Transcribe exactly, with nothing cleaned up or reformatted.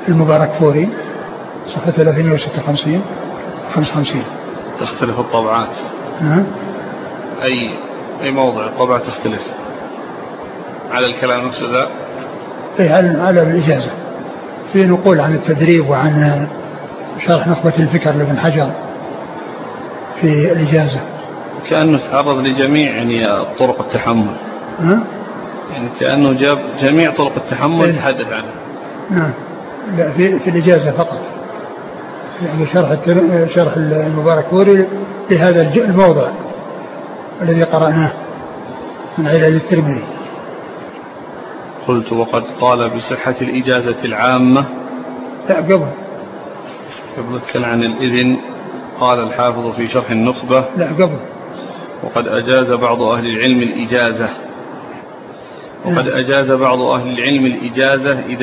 المبارك فوري صفحة ثلاثمائة وستة وخمسين خمسة وخمسين. تختلف الطبعات؟ نعم. أي أي موضع الطبعة تختلف على الكلام نفسه ذا؟ أي على, على الإجازة، في نقول عن التدريب وعن شرح نخبة الفكر لابن حجر في الإجازة. كأنه تعرض لجميع يعني طرق التحمل. ها؟ يعني كأنه جاب جميع طرق التحمل إيه؟ تحدث عنها. نعم. لا في, في الإجازة فقط، يعني شرح شرح المبارك فوري لهذا الموضع الذي قرأناه من علل الترمذي. قلت وقد قال بصحة الإجازة العامة. لا قبل قبل نتكلم عن الإذن. قال الحافظ في شرح النخبة. لا قبل. وقد أجاز بعض أهل العلم الإجازة. وقد أجاز بعض أهل العلم الإجازة إذا